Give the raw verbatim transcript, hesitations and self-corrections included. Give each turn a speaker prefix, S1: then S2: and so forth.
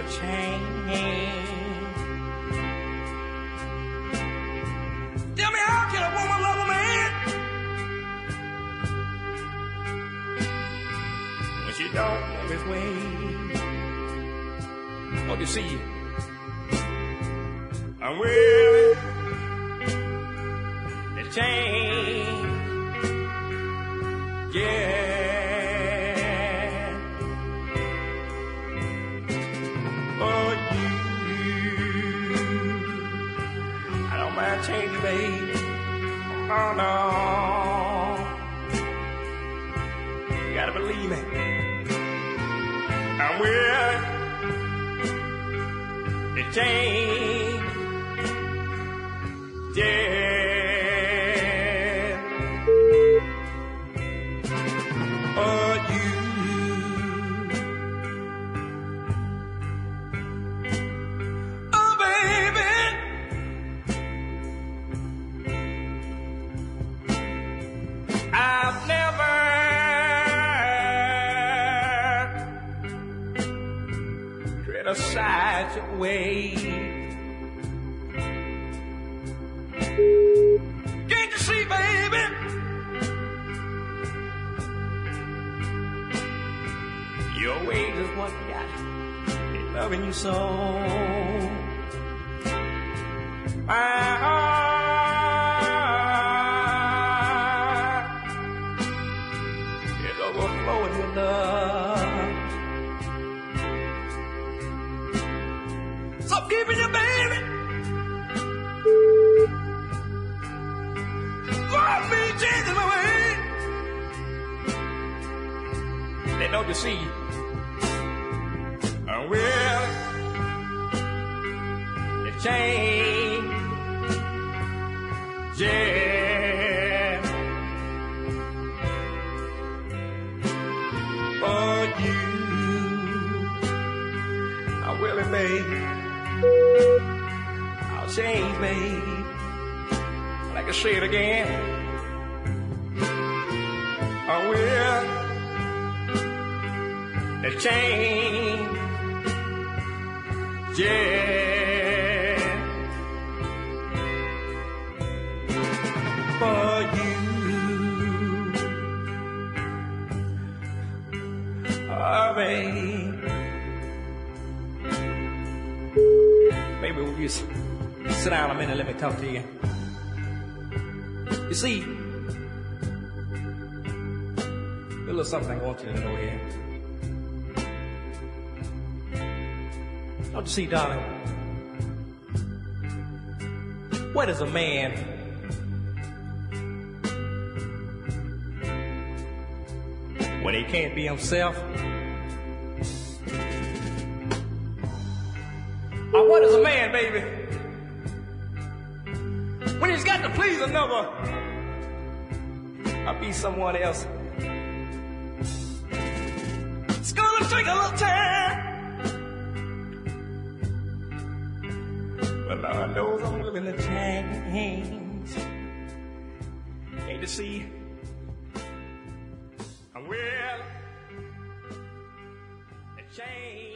S1: change. Tell me, how can a woman love a man when she don't love his way? Don't you see? I'm willing to change. Yeah. For you, I don't mind changing, babe. Oh no, you gotta believe me. I'm willing to change. Yeah. For you, oh baby, I've never criticized your ways. Can't you see, baby? Your ways is what got me loving you so. My heart is overflowing with love. So keep it, your baby. Want me changing my way? They don't you see? I'm willing to change. Yeah. For you, I'm willing, baby. I'll change, baby. Like I say it again, I will to change. Yeah. For you, oh babe. Maybe we'll just sit down a minute, let me talk to you. You see, a little something I want you to know here. Don't you see, darling? What is a man? When he can't be himself? Or what is a man, baby? When he's got to please another or be someone else? It's gonna take a little time, but Lord knows I'm willing to change. Ain't to see, I'm willing to change.